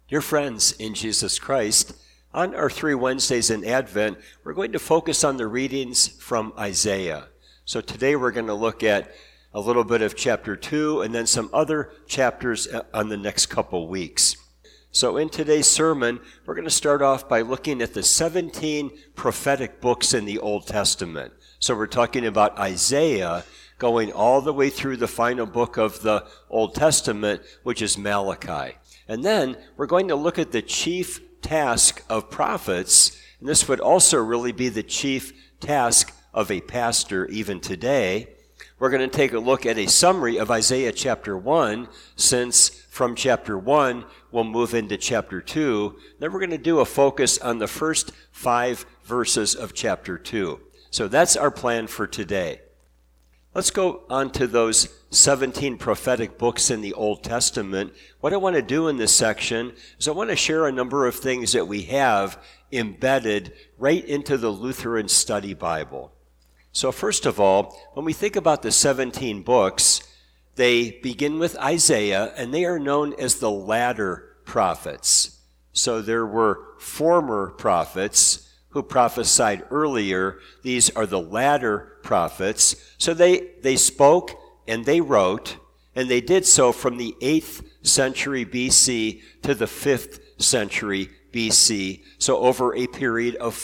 Dear friends in Jesus Christ, on our 3 Wednesdays in Advent, we're going to focus on the readings from Isaiah. So today we're going to look at a little bit of chapter 2 and then some other chapters on the next couple weeks. So in today's sermon, we're going to start off by looking at the 17 prophetic books in the Old Testament. So we're talking about Isaiah going all the way through the final book of the Old Testament, which is Malachi. And then we're going to look at the chief task of prophets, and this would also really be the chief task of a pastor even today. We're going to take a look at a summary of Isaiah chapter 1, since from chapter 1 we'll move into chapter 2. Then we're going to do a focus on the first 5 verses of chapter 2. So that's our plan for today. Let's go on to those 17 prophetic books in the Old Testament. What I want to do in this section is I want to share a number of things that we have embedded right into the Lutheran Study Bible. So first of all, when we think about the 17 books, they begin with Isaiah, and they are known as the latter prophets. So there were former prophets who prophesied earlier. These are the latter prophets. So they spoke and they wrote, and they did so from the 8th century BC to the 5th century BC, so over a period of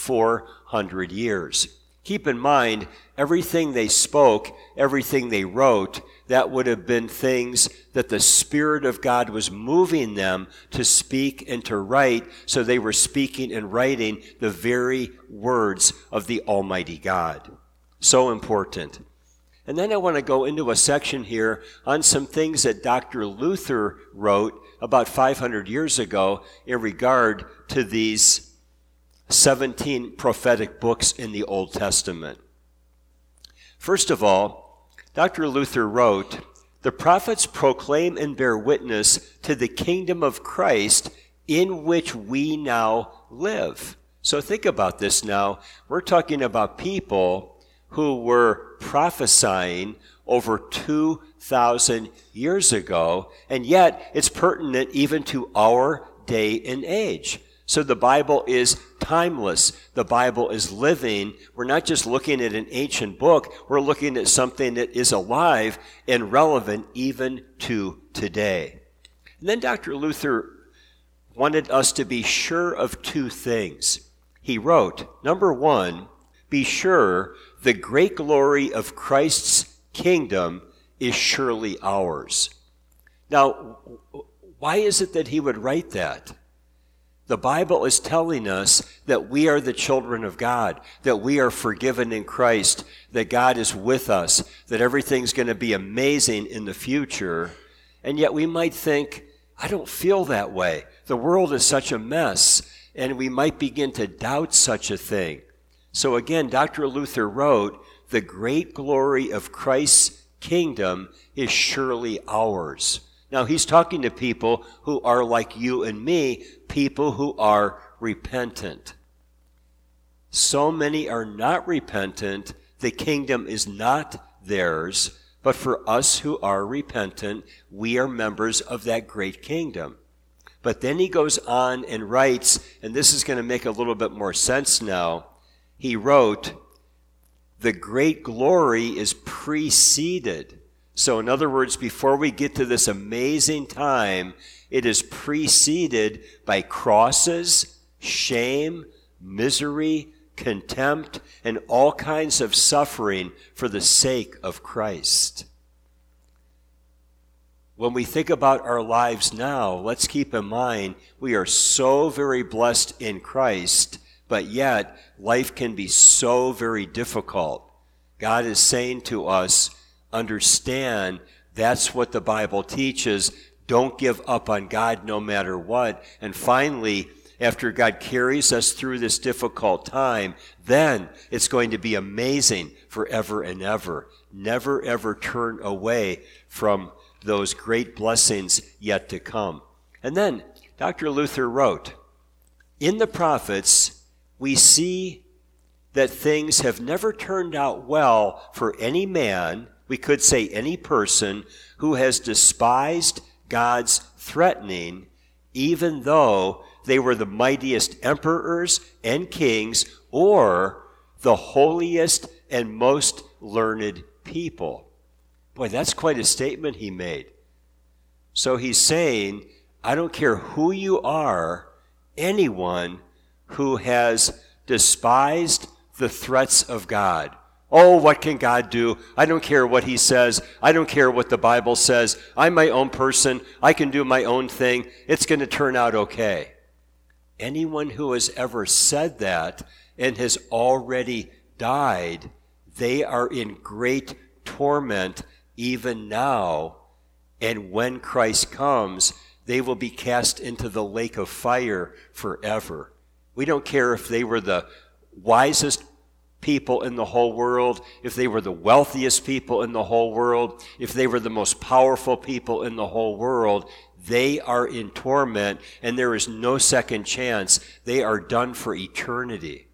400 years. Keep in mind, everything they spoke, everything they wrote, that would have been things that the Spirit of God was moving them to speak and to write, so they were speaking and writing the very words of the Almighty God. So important. And then I want to go into a section here on some things that Dr. Luther wrote about 500 years ago in regard to these 17 prophetic books in the Old Testament. First of all, Dr. Luther wrote, "The prophets proclaim and bear witness to the kingdom of Christ in which we now live." So think about this now. We're talking about people who were prophesying over 2,000 years ago, and yet it's pertinent even to our day and age. So the Bible is timeless. The Bible is living. We're not just looking at an ancient book. We're looking at something that is alive and relevant even to today. And then Dr. Luther wanted us to be sure of 2 things. He wrote, number 1, be sure the great glory of Christ's kingdom is surely ours. Now, why is it that he would write that? The Bible is telling us that we are the children of God, that we are forgiven in Christ, that God is with us, that everything's going to be amazing in the future. And yet we might think, I don't feel that way. The world is such a mess, and we might begin to doubt such a thing. So again, Dr. Luther wrote, the great glory of Christ's kingdom is surely ours. Now, he's talking to people who are like you and me, people who are repentant. So many are not repentant. The kingdom is not theirs. But for us who are repentant, we are members of that great kingdom. But then he goes on and writes, and this is going to make a little bit more sense now. He wrote, the great glory is preceded. So in other words, before we get to this amazing time, it is preceded by crosses, shame, misery, contempt, and all kinds of suffering for the sake of Christ. When we think about our lives now, let's keep in mind we are so very blessed in Christ, but yet life can be so very difficult. God is saying to us, understand, that's what the Bible teaches. Don't give up on God no matter what. And finally, after God carries us through this difficult time, then it's going to be amazing forever and ever. Never ever turn away from those great blessings yet to come. And then Dr. Luther wrote, in the prophets, we see that things have never turned out well for any man, we could say any person, who has despised God's threatening even though they were the mightiest emperors and kings or the holiest and most learned people. Boy, that's quite a statement he made. So he's saying, I don't care who you are, anyone who has despised the threats of God. Oh, what can God do? I don't care what he says. I don't care what the Bible says. I'm my own person. I can do my own thing. It's going to turn out okay. Anyone who has ever said that and has already died, they are in great torment even now. And when Christ comes, they will be cast into the lake of fire forever. We don't care if they were the wisest people in the whole world, if they were the wealthiest people in the whole world, if they were the most powerful people in the whole world. They are in torment, and there is no second chance. They are done for eternity.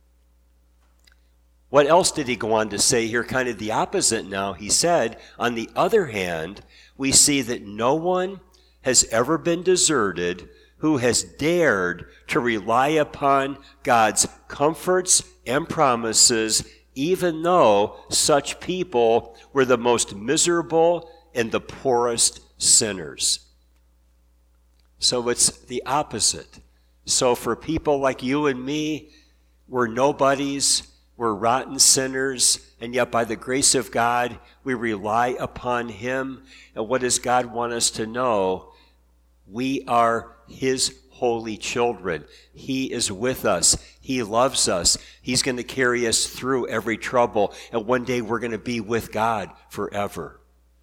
What else did he go on to say here? Kind of the opposite now. He said, on the other hand, we see that no one has ever been deserted who has dared to rely upon God's comforts and promises, even though such people were the most miserable and the poorest sinners. So it's the opposite. So for people like you and me, we're nobodies, we're rotten sinners, and yet by the grace of God, we rely upon him. And what does God want us to know? We are his holy children. He is with us. He loves us. He's going to carry us through every trouble. And one day we're going to be with God forever.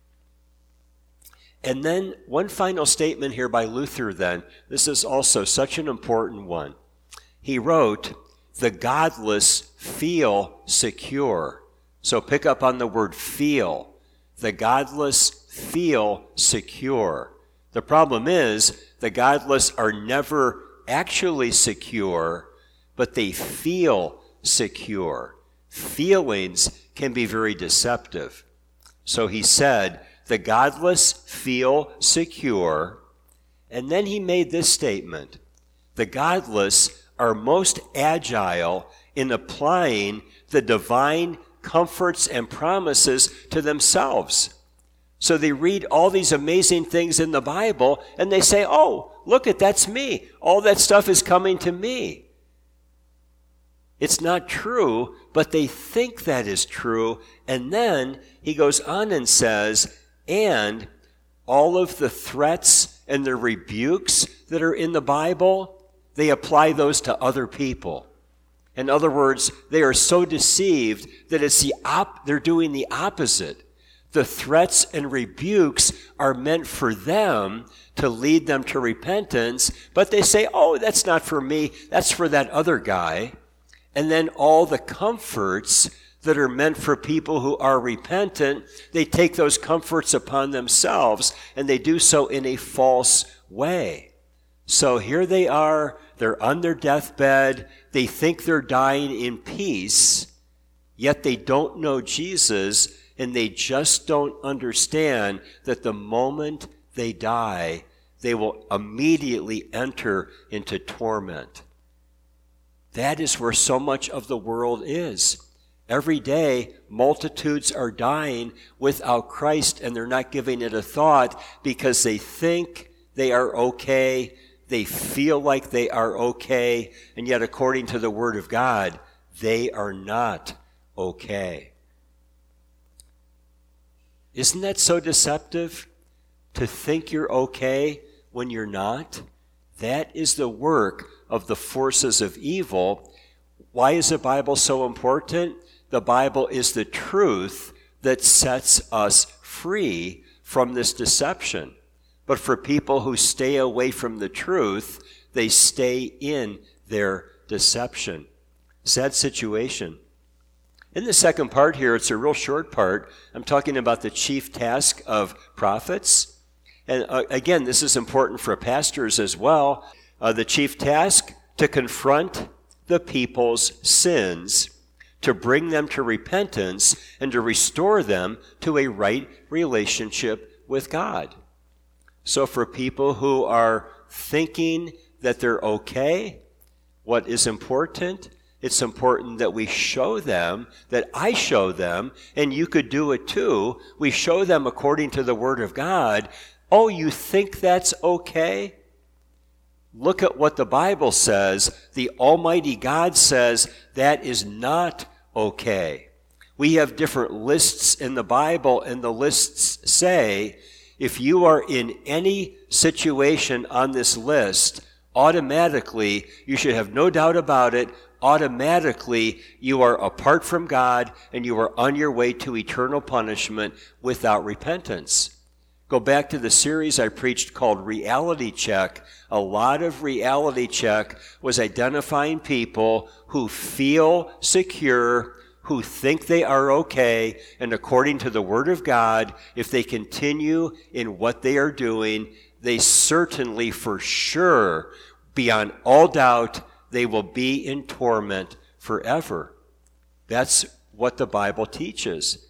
And then one final statement here by Luther then. This is also such an important one. He wrote, the godless feel secure. So pick up on the word feel. The godless feel secure. The problem is, the godless are never actually secure, but they feel secure. Feelings can be very deceptive. So he said, the godless feel secure. And then he made this statement, the godless are most agile in applying the divine comforts and promises to themselves. So they read all these amazing things in the Bible and they say, oh, look that's me. All that stuff is coming to me. It's not true, but they think that is true. And then he goes on and says, and all of the threats and the rebukes that are in the Bible, they apply those to other people. In other words, they are so deceived that they're doing the opposite. The threats and rebukes are meant for them to lead them to repentance, but they say, oh, that's not for me, that's for that other guy. And then all the comforts that are meant for people who are repentant, they take those comforts upon themselves, and they do so in a false way. So here they are, they're on their deathbed, they think they're dying in peace, yet they don't know Jesus, and they just don't understand that the moment they die, they will immediately enter into torment. That is where so much of the world is. Every day, multitudes are dying without Christ, and they're not giving it a thought because they think they are okay, they feel like they are okay, and yet according to the Word of God, they are not okay. Isn't that so deceptive? To think you're okay when you're not? That is the work of the forces of evil. Why is the Bible so important? The Bible is the truth that sets us free from this deception. But for people who stay away from the truth, they stay in their deception. Sad situation. In the second part here, it's a real short part. I'm talking about the chief task of prophets. And again, this is important for pastors as well. The chief task, to confront the people's sins, to bring them to repentance, and to restore them to a right relationship with God. So for people who are thinking that they're okay, what is important? It's important that we show them, that I show them, and you could do it too. We show them according to the Word of God. Oh, you think that's okay? Look at what the Bible says. The Almighty God says that is not okay. We have different lists in the Bible, and the lists say, if you are in any situation on this list, automatically, you should have no doubt about it, automatically you are apart from God and you are on your way to eternal punishment without repentance. Go back to the series I preached called Reality Check. A lot of Reality Check was identifying people who feel secure, who think they are okay, and according to the Word of God, if they continue in what they are doing, they certainly, for sure, beyond all doubt, they will be in torment forever. That's what the Bible teaches.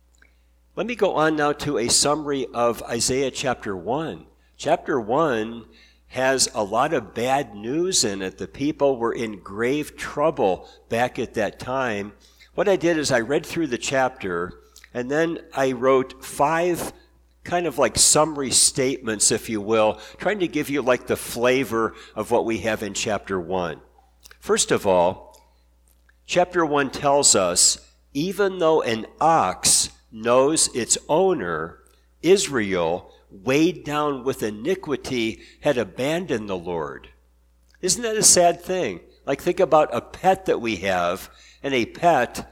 Let me go on now to a summary of Isaiah chapter 1. Chapter 1 has a lot of bad news in it. The people were in grave trouble back at that time. What I did is I read through the chapter, and then I wrote 5 kind of like summary statements, if you will, trying to give you like the flavor of what we have in chapter 1. First of all, chapter 1 tells us, even though an ox knows its owner, Israel, weighed down with iniquity, had abandoned the Lord. Isn't that a sad thing? Like, think about a pet that we have, and a pet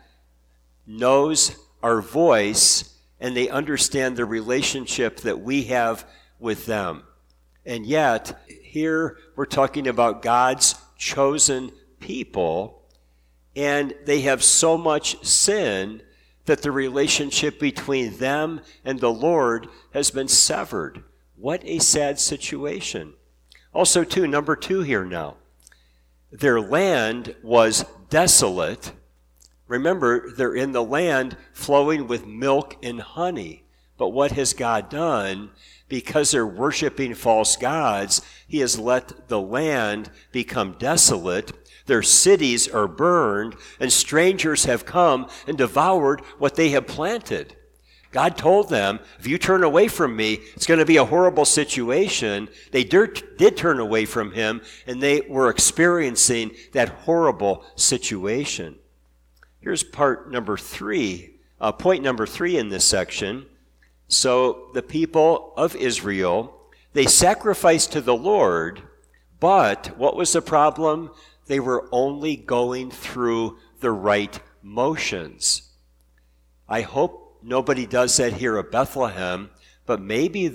knows our voice, and they understand the relationship that we have with them. And yet, here we're talking about God's chosen people, and they have so much sin that the relationship between them and the Lord has been severed. What a sad situation. Also, too, number 2 here now. Their land was desolate. Remember, they're in the land flowing with milk and honey. But what has God done? Because they're worshiping false gods, He has let the land become desolate. Their cities are burned, and strangers have come and devoured what they have planted. God told them, if you turn away from me, it's going to be a horrible situation. They did turn away from Him, and they were experiencing that horrible situation. Here's point number 3 in this section. So the people of Israel, they sacrificed to the Lord, but what was the problem? They were only going through the right motions. I hope nobody does that here at Bethlehem, but maybe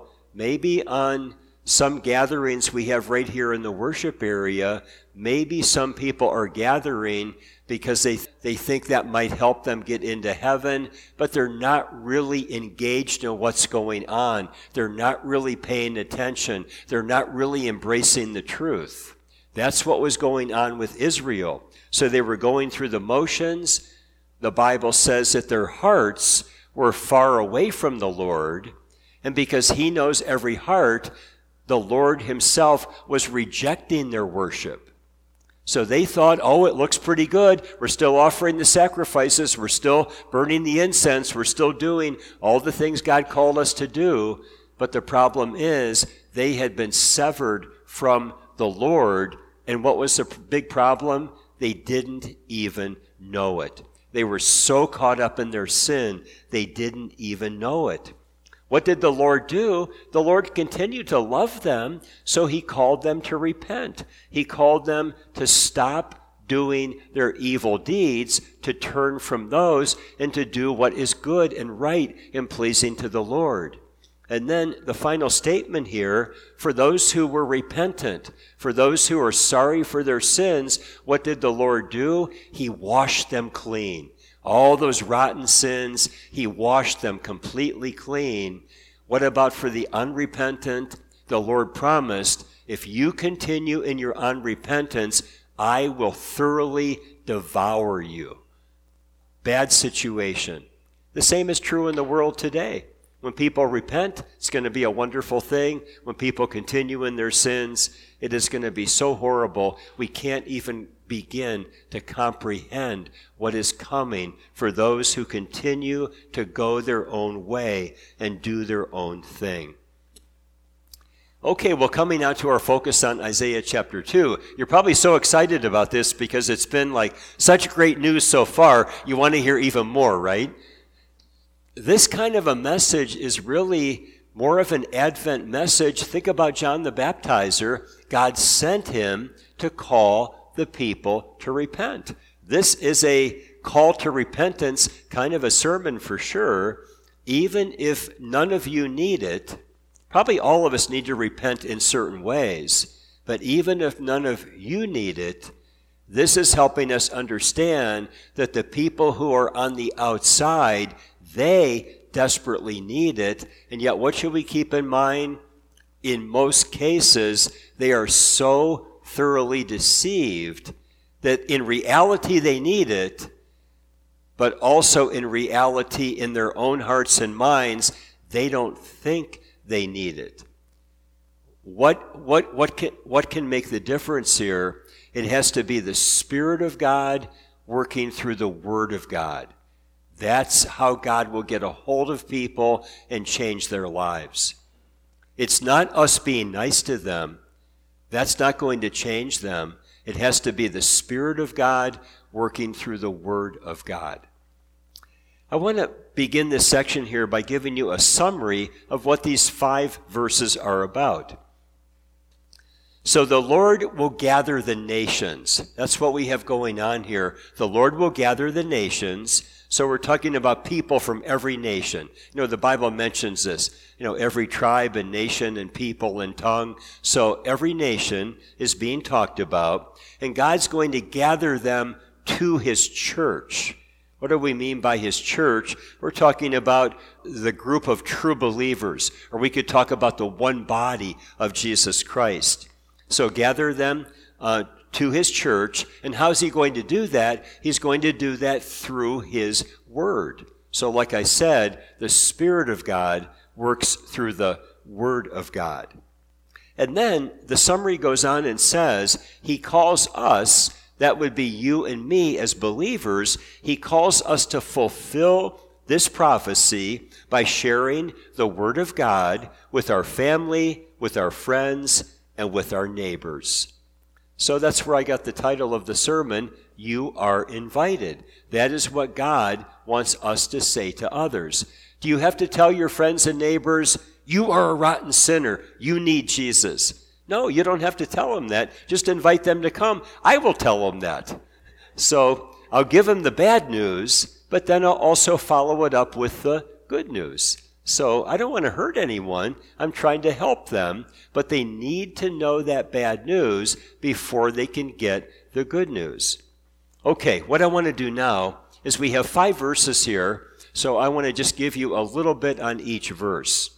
on some gatherings we have right here in the worship area, maybe some people are gathering because they think that might help them get into heaven, but they're not really engaged in what's going on. They're not really paying attention. They're not really embracing the truth. That's what was going on with Israel. So they were going through the motions. The Bible says that their hearts were far away from the Lord, and because He knows every heart, the Lord Himself was rejecting their worship. So they thought, oh, it looks pretty good. We're still offering the sacrifices. We're still burning the incense. We're still doing all the things God called us to do. But the problem is they had been severed from the Lord. And what was the big problem? They didn't even know it. They were so caught up in their sin, they didn't even know it. What did the Lord do? The Lord continued to love them, so He called them to repent. He called them to stop doing their evil deeds, to turn from those, and to do what is good and right and pleasing to the Lord. And then the final statement here, for those who were repentant, for those who are sorry for their sins, what did the Lord do? He washed them clean. All those rotten sins, He washed them completely clean. What about for the unrepentant? The Lord promised, if you continue in your unrepentance, I will thoroughly devour you. Bad situation. The same is true in the world today. When people repent, it's going to be a wonderful thing. When people continue in their sins, it is going to be so horrible we can't even begin to comprehend what is coming for those who continue to go their own way and do their own thing. Okay, well, coming now to our focus on Isaiah chapter 2. You're probably so excited about this because it's been like such great news so far. You want to hear even more, right? This kind of a message is really more of an Advent message. Think about John the Baptizer. God sent him to call the people to repent. This is a call to repentance, kind of a sermon for sure. Even if none of you need it, probably all of us need to repent in certain ways. But even if none of you need it, this is helping us understand that the people who are on the outside, they desperately need it. And yet, what should we keep in mind? In most cases, they are so thoroughly deceived that in reality they need it, but also in reality in their own hearts and minds, they don't think they need it. What can make the difference here? It has to be the Spirit of God working through the Word of God. That's how God will get a hold of people and change their lives. It's not us being nice to them. That's not going to change them. It has to be the Spirit of God working through the Word of God. I want to begin this section here by giving you a summary of what these 5 verses are about. So the Lord will gather the nations. That's what we have going on here. The Lord will gather the nations. So we're talking about people from every nation. You know, the Bible mentions this. You know, every tribe and nation and people and tongue. So every nation is being talked about. And God's going to gather them to His church. What do we mean by His church? We're talking about the group of true believers. Or we could talk about the one body of Jesus Christ. So gather them to His church. And how's He going to do that? He's going to do that through His Word. So like I said, the Spirit of God works through the Word of God. And then the summary goes on and says, He calls us, that would be you and me as believers, He calls us to fulfill this prophecy by sharing the Word of God with our family, with our friends, and with our neighbors. So that's where I got the title of the sermon, You Are Invited. That is what God wants us to say to others. Do you have to tell your friends and neighbors, you are a rotten sinner, you need Jesus? No, you don't have to tell them that. Just invite them to come. I will tell them that. So I'll give them the bad news, but then I'll also follow it up with the good news. So I don't want to hurt anyone. I'm trying to help them, but they need to know that bad news before they can get the good news. Okay, what I want to do now is we have 5 verses here, so I want to just give you a little bit on each verse.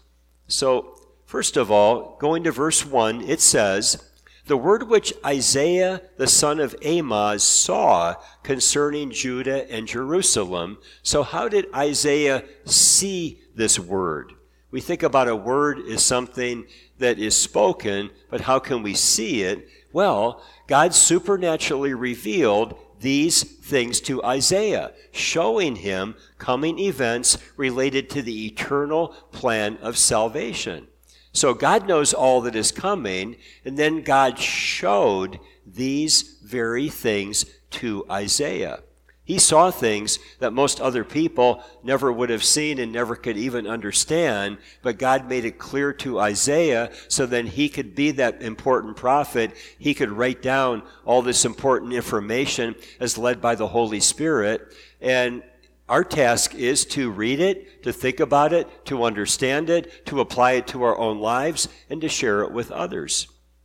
So first of all, going to verse 1, it says, the word which Isaiah the son of Amoz saw concerning Judah and Jerusalem. So how did Isaiah see this word? We think about a word as something that is spoken, but how can we see it? Well, God supernaturally revealed these things to Isaiah, showing him coming events related to the eternal plan of salvation. So God knows all that is coming, and then God showed these very things to Isaiah. He saw things that most other people never would have seen and never could even understand, but God made it clear to Isaiah so then he could be that important prophet. He could write down all this important information as led by the Holy Spirit. And our task is to read it, to think about it, to understand it, to apply it to our own lives, and to share it with others.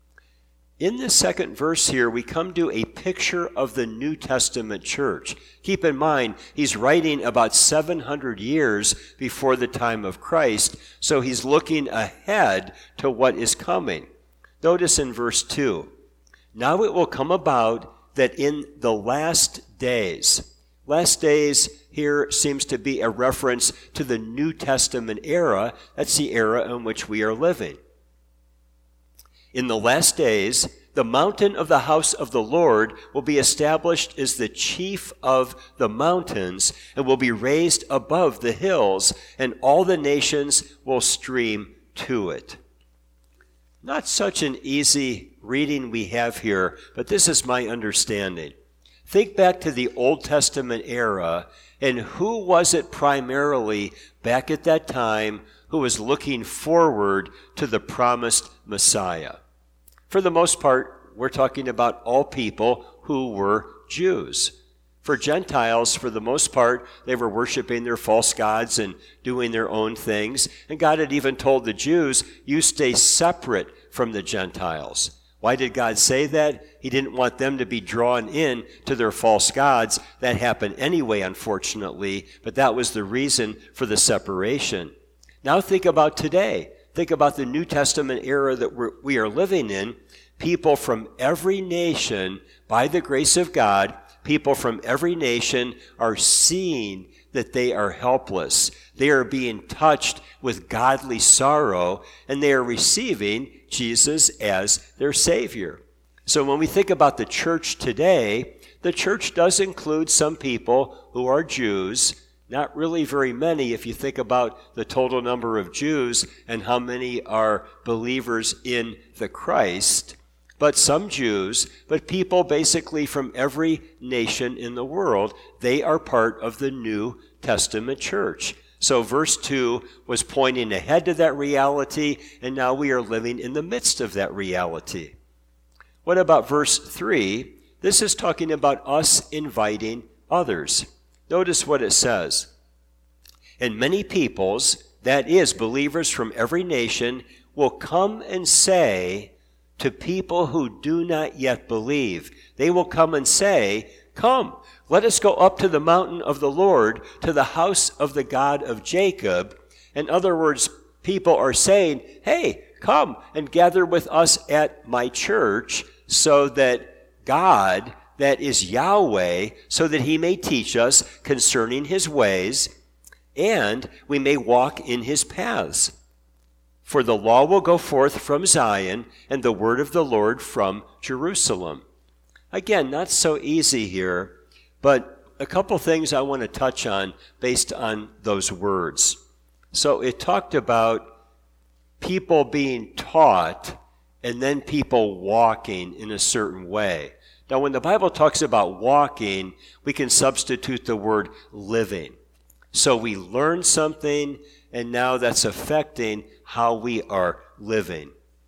In this second verse here, we come to a picture of the New Testament church. Keep in mind, he's writing about 700 years before the time of Christ, so he's looking ahead to what is coming. Notice in verse 2, now it will come about that in the last days, Last days here seems to be a reference to the New Testament era. That's the era in which we are living. In the last days, the mountain of the house of the Lord will be established as the chief of the mountains and will be raised above the hills, and all the nations will stream to it. Not such an easy reading we have here, but this is my understanding. Think back to the Old Testament era, and who was it primarily back at that time who was looking forward to the promised Messiah? For the most part, we're talking about all people who were Jews. For Gentiles, for the most part, they were worshiping their false gods and doing their own things. And God had even told the Jews, you stay separate from the Gentiles. Why did God say that? He didn't want them to be drawn in to their false gods. That happened anyway, unfortunately, but that was the reason for the separation. Now think about today. Think about the New Testament era that we are living in. People from every nation, by the grace of God, people from every nation are seeing that they are helpless. They are being touched with godly sorrow, and they are receiving Jesus as their Savior. So when we think about the church today, the church does include some people who are Jews, not really very many if you think about the total number of Jews and how many are believers in the Christ. But some Jews, but people basically from every nation in the world, they are part of the New Testament church. So verse 2 was pointing ahead to that reality, and now we are living in the midst of that reality. What about verse 3? This is talking about us inviting others. Notice what it says. And many peoples, that is, believers from every nation, will come and say to people who do not yet believe. They will come and say, come, let us go up to the mountain of the Lord, to the house of the God of Jacob. In other words, people are saying, hey, come and gather with us at my church so that God, that is Yahweh, so that he may teach us concerning his ways, and we may walk in his paths. For the law will go forth from Zion, and the word of the Lord from Jerusalem. Again, not so easy here, but a couple things I want to touch on based on those words. So it talked about people being taught and then people walking in a certain way. Now, when the Bible talks about walking, we can substitute the word living. So we learn something, and now that's affecting how we are living.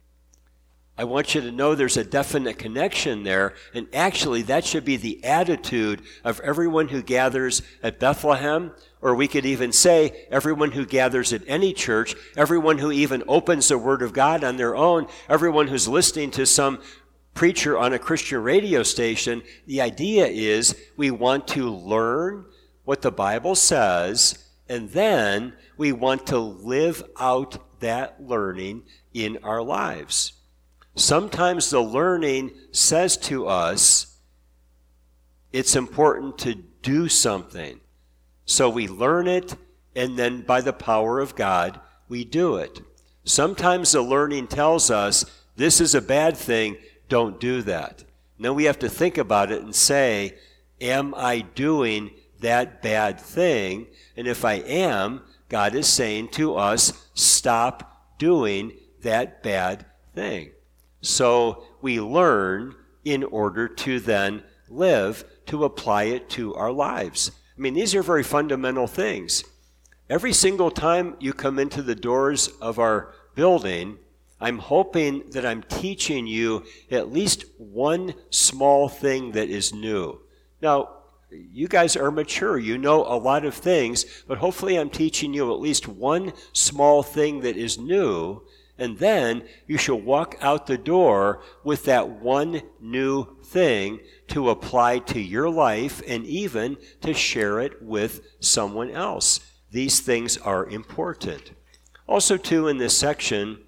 I want you to know there's a definite connection there, and actually that should be the attitude of everyone who gathers at Bethlehem, or we could even say everyone who gathers at any church, everyone who even opens the Word of God on their own, everyone who's listening to some preacher on a Christian radio station. The idea is we want to learn what the Bible says, and then we want to live out that learning in our lives. Sometimes the learning says to us, it's important to do something. So we learn it, and then by the power of God, we do it. Sometimes the learning tells us, this is a bad thing, don't do that. Now we have to think about it and say, am I doing that bad thing? And if I am, God is saying to us, stop doing that bad thing. So we learn in order to then live, to apply it to our lives. I mean, these are very fundamental things. Every single time you come into the doors of our building, I'm hoping that I'm teaching you at least one small thing that is new. Now, you guys are mature. You know a lot of things, but hopefully I'm teaching you at least one small thing that is new, and then you shall walk out the door with that one new thing to apply to your life and even to share it with someone else. These things are important. Also, too, in this section,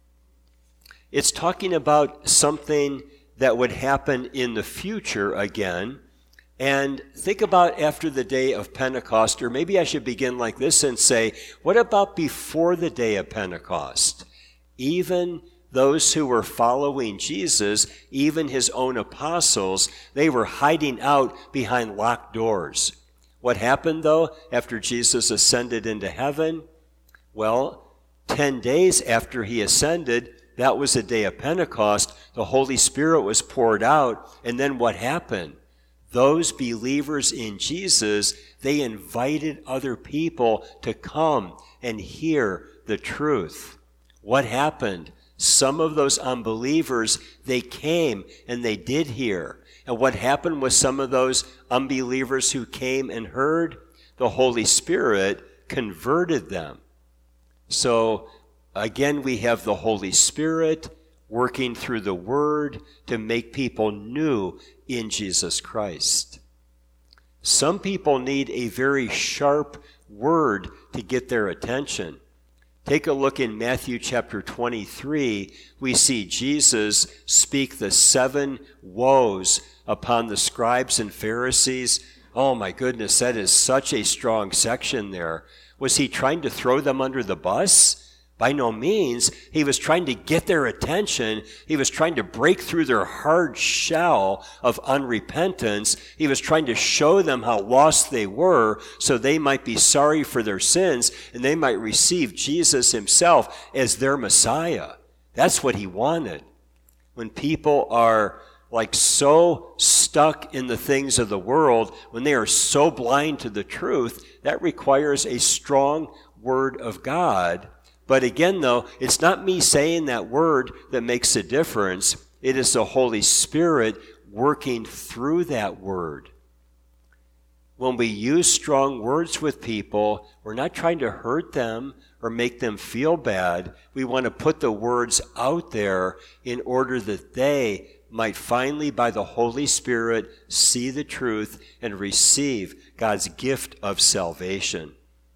it's talking about something that would happen in the future again. And think about after the day of Pentecost, or maybe I should begin like this and say, what about before the day of Pentecost? Even those who were following Jesus, even his own apostles, they were hiding out behind locked doors. What happened, though, after Jesus ascended into heaven? Well, 10 days after he ascended, that was the day of Pentecost, the Holy Spirit was poured out, and then what happened? Those believers in Jesus, they invited other people to come and hear the truth. What happened? Some of those unbelievers, they came and they did hear. And what happened with some of those unbelievers who came and heard? The Holy Spirit converted them. So again, we have the Holy Spirit working through the Word to make people new in Jesus Christ. Some people need a very sharp word to get their attention. Take a look in Matthew chapter 23. We see Jesus speak the 7 woes upon the scribes and Pharisees. Oh my goodness, that is such a strong section there. Was he trying to throw them under the bus? By no means. He was trying to get their attention. He was trying to break through their hard shell of unrepentance. He was trying to show them how lost they were so they might be sorry for their sins and they might receive Jesus himself as their Messiah. That's what he wanted. When people are like so stuck in the things of the world, when they are so blind to the truth, that requires a strong word of God. But again, though, it's not me saying that word that makes a difference. It is the Holy Spirit working through that word. When we use strong words with people, we're not trying to hurt them or make them feel bad. We want to put the words out there in order that they might finally, by the Holy Spirit, see the truth and receive God's gift of salvation.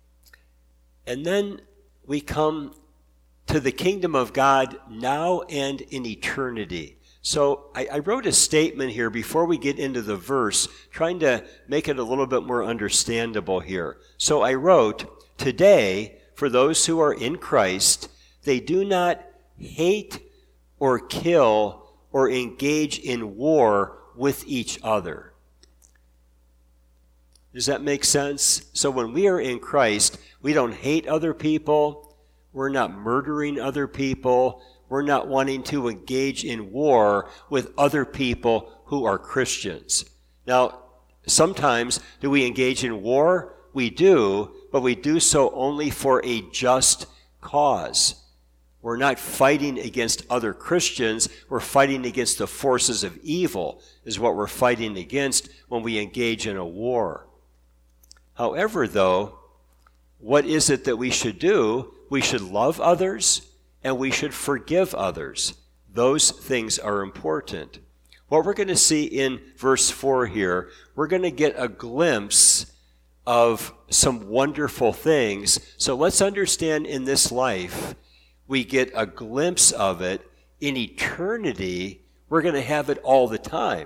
And then we come to the kingdom of God now and in eternity. So I wrote a statement here before we get into the verse, trying to make it a little bit more understandable here. So I wrote, today, for those who are in Christ, they do not hate or kill or engage in war with each other. Does that make sense? So when we are in Christ, we don't hate other people. We're not murdering other people. We're not wanting to engage in war with other people who are Christians. Now, sometimes do we engage in war? We do, but we do so only for a just cause. We're not fighting against other Christians. We're fighting against the forces of evil, is what we're fighting against when we engage in a war. However, though, what is it that we should do? We should love others and we should forgive others. Those things are important. What we're going to see in verse 4 here, we're going to get a glimpse of some wonderful things. So let's understand in this life, we get a glimpse of it. In eternity, we're going to have it all the time.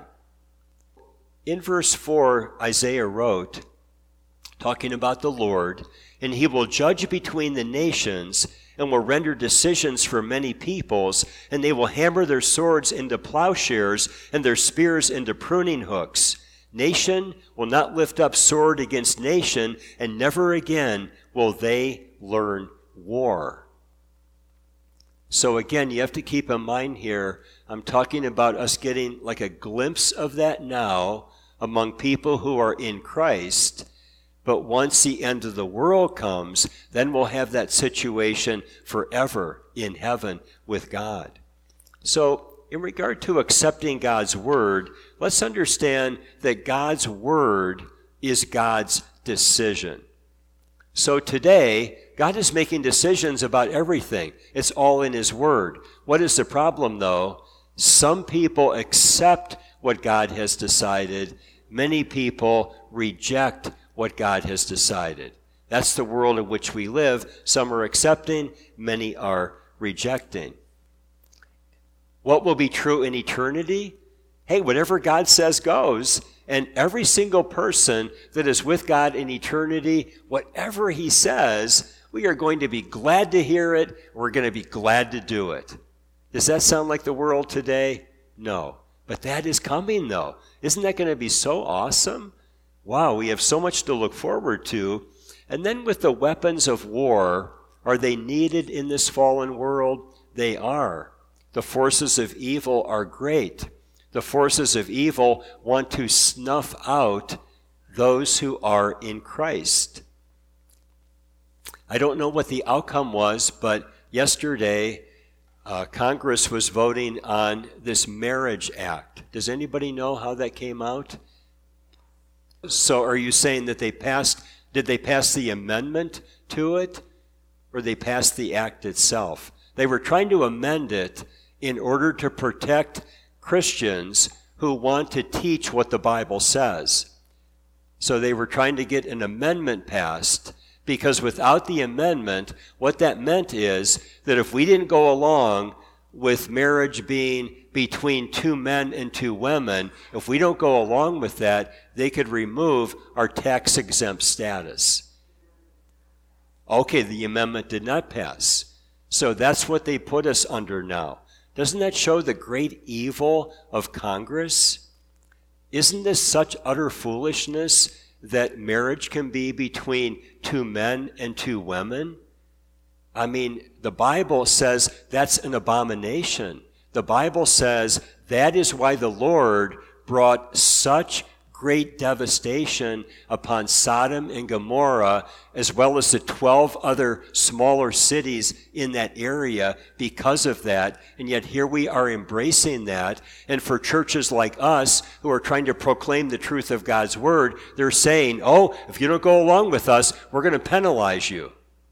In verse 4, Isaiah wrote, talking about the Lord, and he will judge between the nations and will render decisions for many peoples, and they will hammer their swords into plowshares and their spears into pruning hooks. Nation will not lift up sword against nation, and never again will they learn war. So again, you have to keep in mind here, I'm talking about us getting like a glimpse of that now among people who are in Christ. But once the end of the world comes, then we'll have that situation forever in heaven with God. So in regard to accepting God's word, let's understand that God's word is God's decision. So today, God is making decisions about everything. It's all in his word. What is the problem, though? Some people accept what God has decided. Many people reject what God has decided. That's the world in which we live. Some are accepting, many are rejecting. What will be true in eternity? Hey, whatever God says goes. And every single person that is with God in eternity, whatever he says, we are going to be glad to hear it. We're going to be glad to do it. Does that sound like the world today? No. But that is coming, though. Isn't that going to be so awesome? Wow, we have so much to look forward to. And then with the weapons of war, are they needed in this fallen world? They are. The forces of evil are great. The forces of evil want to snuff out those who are in Christ. I don't know what the outcome was, but yesterday Congress was voting on this Marriage Act. Does anybody know how that came out? So are you saying that did they pass the amendment to it, or they passed the act itself? They were trying to amend it in order to protect Christians who want to teach what the Bible says. So they were trying to get an amendment passed, because without the amendment, what that meant is that if we didn't go along with marriage being between two men and two women, if we don't go along with that, they could remove our tax-exempt status. Okay, the amendment did not pass. So that's what they put us under now. Doesn't that show the great evil of Congress? Isn't this such utter foolishness that marriage can be between two men and two women? I mean, the Bible says that's an abomination. The Bible says that is why the Lord brought such great devastation upon Sodom and Gomorrah, as well as the 12 other smaller cities in that area because of that. And yet here we are embracing that. And for churches like us who are trying to proclaim the truth of God's word, they're saying, oh, if you don't go along with us, we're going to penalize you.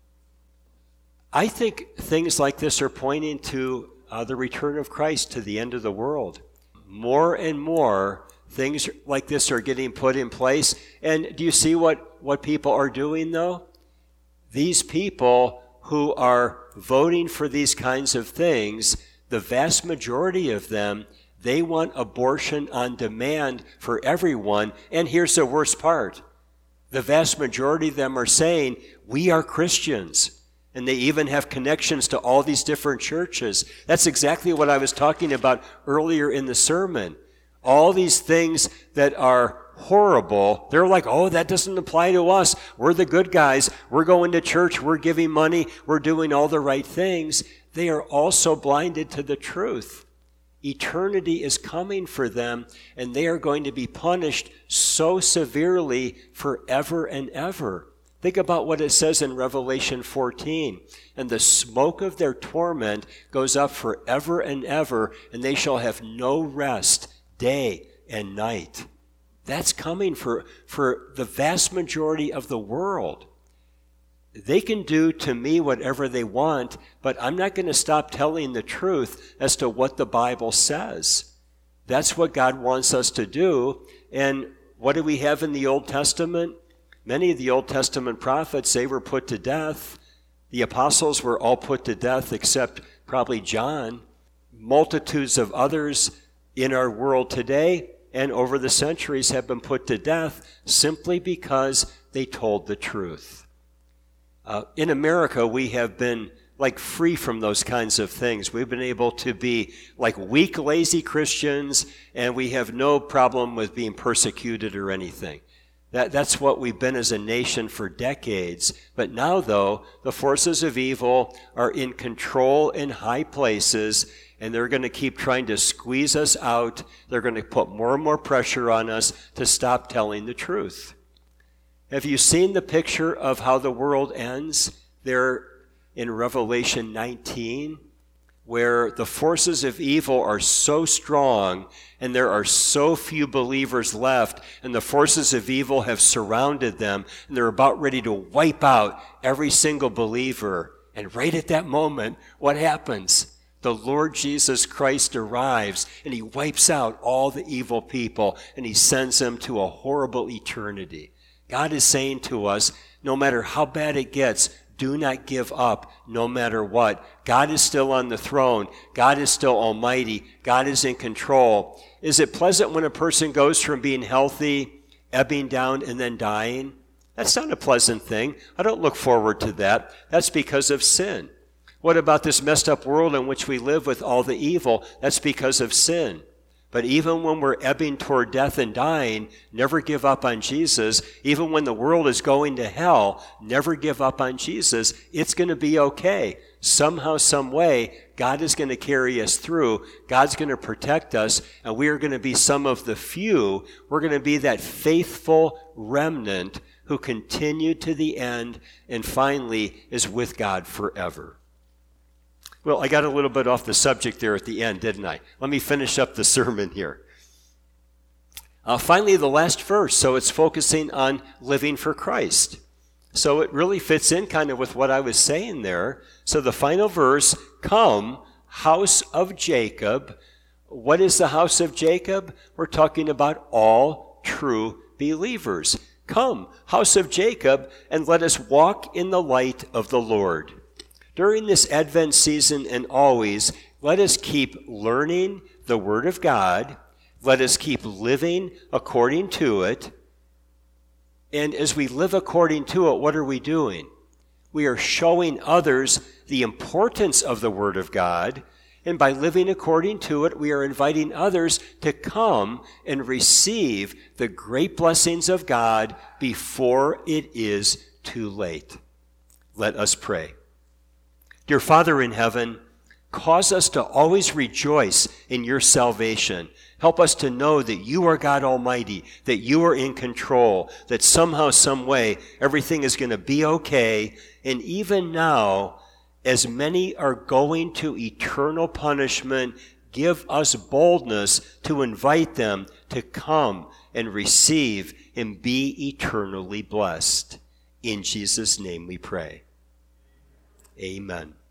I think things like this are pointing to the return of Christ, to the end of the world. More and more things like this are getting put in place. And do you see what people are doing, though? These people who are voting for these kinds of things, the vast majority of them, they want abortion on demand for everyone. And here's the worst part. The vast majority of them are saying, we are Christians. And they even have connections to all these different churches. That's exactly what I was talking about earlier in the sermon. All these things that are horrible, they're like, oh, that doesn't apply to us. We're the good guys. We're going to church. We're giving money. We're doing all the right things. They are also blinded to the truth. Eternity is coming for them, and they are going to be punished so severely forever and ever. Think about what it says in Revelation 14. And the smoke of their torment goes up forever and ever, and they shall have no rest day and night. That's coming for the vast majority of the world. They can do to me whatever they want, but I'm not going to stop telling the truth as to what the Bible says. That's what God wants us to do. And what do we have in the Old Testament? Many of the Old Testament prophets, they were put to death. The apostles were all put to death except probably John. Multitudes of others in our world today and over the centuries have been put to death simply because they told the truth. In America, we have been free from those kinds of things. We've been able to be like weak, lazy Christians, and we have no problem with being persecuted or anything. That's what we've been as a nation for decades. But now, though, the forces of evil are in control in high places, and they're going to keep trying to squeeze us out. They're going to put more and more pressure on us to stop telling the truth. Have you seen the picture of how the world ends there in Revelation 19? Where the forces of evil are so strong and there are so few believers left, and the forces of evil have surrounded them, and they're about ready to wipe out every single believer. And right at that moment, what happens? The Lord Jesus Christ arrives, and he wipes out all the evil people, and he sends them to a horrible eternity. God is saying to us, no matter how bad it gets, do not give up no matter what. God is still on the throne. God is still almighty. God is in control. Is it pleasant when a person goes from being healthy, ebbing down, and then dying? That's not a pleasant thing. I don't look forward to that. That's because of sin. What about this messed up world in which we live with all the evil? That's because of sin. But even when we're ebbing toward death and dying, never give up on Jesus. Even when the world is going to hell, never give up on Jesus. It's going to be okay. Somehow, some way, God is going to carry us through. God's going to protect us, and we are going to be some of the few. We're going to be that faithful remnant who continued to the end and finally is with God forever. Well, I got a little bit off the subject there at the end, didn't I? Let me finish up the sermon here. Finally, the last verse. So it's focusing on living for Christ. So it really fits in kind of with what I was saying there. So the final verse, come, house of Jacob. What is the house of Jacob? We're talking about all true believers. Come, house of Jacob, and let us walk in the light of the Lord. During this Advent season and always, let us keep learning the Word of God. Let us keep living according to it. And as we live according to it, what are we doing? We are showing others the importance of the Word of God. And by living according to it, we are inviting others to come and receive the great blessings of God before it is too late. Let us pray. Dear Father in heaven, cause us to always rejoice in your salvation. Help us to know that you are God Almighty, that you are in control, that somehow, some way, everything is going to be okay. And even now, as many are going to eternal punishment, give us boldness to invite them to come and receive and be eternally blessed. In Jesus' name we pray. Amen.